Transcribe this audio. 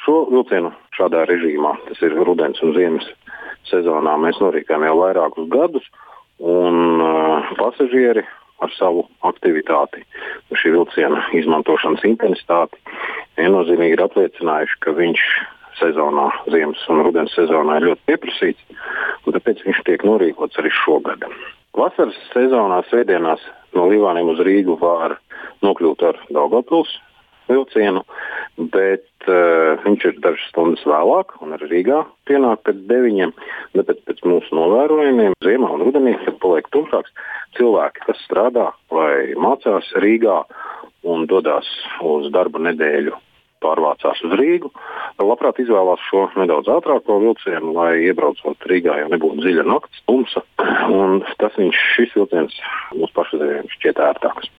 Šo vilcienu šādā režīmā, tas ir rudens un ziemas sezonā, mēs norīkojam jau vairākus gadus, un pasažieri ar savu aktivitāti, šī vilciena izmantošanas intensitāti, viennozīmīgi ir apliecinājuši, ka viņš sezonā, ziemas un rudens sezonā ir ļoti pieprasīts, un tāpēc viņš tiek norīkots arī šogad. Vasaras sezonā svētdienās no Līvāniem uz Rīgu var nokļūt ar Daugavpils vilcienu, bet viņš ir dažas stundas vēlāk un arī Rīgā pienāk pēc 9. Tāpēc pēc mūsu novērojumiem ziemā un rudenī, kad paliek tumšāks, cilvēki, kas strādā vai mācās Rīgā un dodas uz darba nedēļu, pārvācās uz Rīgu, labprāt izvēlās šo nedaudz ātrāko vilcienu, lai iebraucot Rīgā jau nebūtu dziļa nakts, tumsa, un šis vilciens mūsu pašreizējiem šķiet ērtāks.